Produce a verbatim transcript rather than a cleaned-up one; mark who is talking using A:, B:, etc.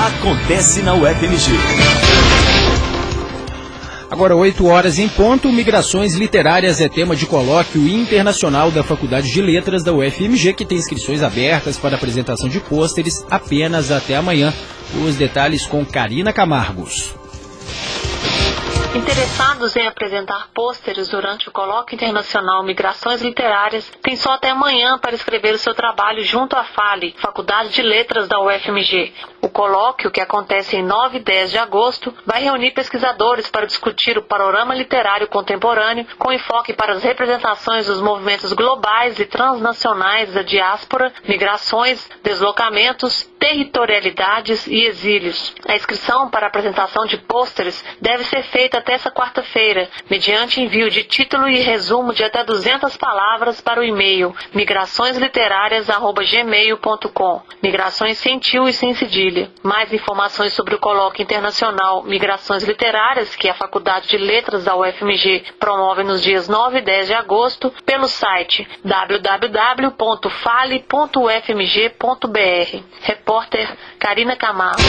A: acontece na U F M G.
B: Agora, oito horas em ponto, Migrações Literárias é tema de colóquio internacional da Faculdade de Letras da U F M G, que tem inscrições abertas para apresentação de pôsteres apenas até amanhã. Os detalhes com Karina Camargos.
C: Interessados em apresentar pôsteres durante o Colóquio Internacional Migrações Literárias têm só até amanhã para escrever o seu trabalho junto à FALE, Faculdade de Letras da U F M G. O colóquio, que acontece em nove e dez de agosto, vai reunir pesquisadores para discutir o panorama literário contemporâneo com enfoque para as representações dos movimentos globais e transnacionais da diáspora, migrações, deslocamentos, territorialidades e exílios. A inscrição para a apresentação de pôsteres deve ser feita até essa quarta-feira, mediante envio de título e resumo de até duzentas palavras para o e-mail migrações literárias arroba gmail ponto com. Migrações sem tio e sem cedilha. Mais informações sobre o Colóquio Internacional Migrações Literárias, que a Faculdade de Letras da U F M G promove nos dias nove e dez de agosto, pelo site w w w ponto fale ponto u f m g ponto b r. Repórter Karina Camargo.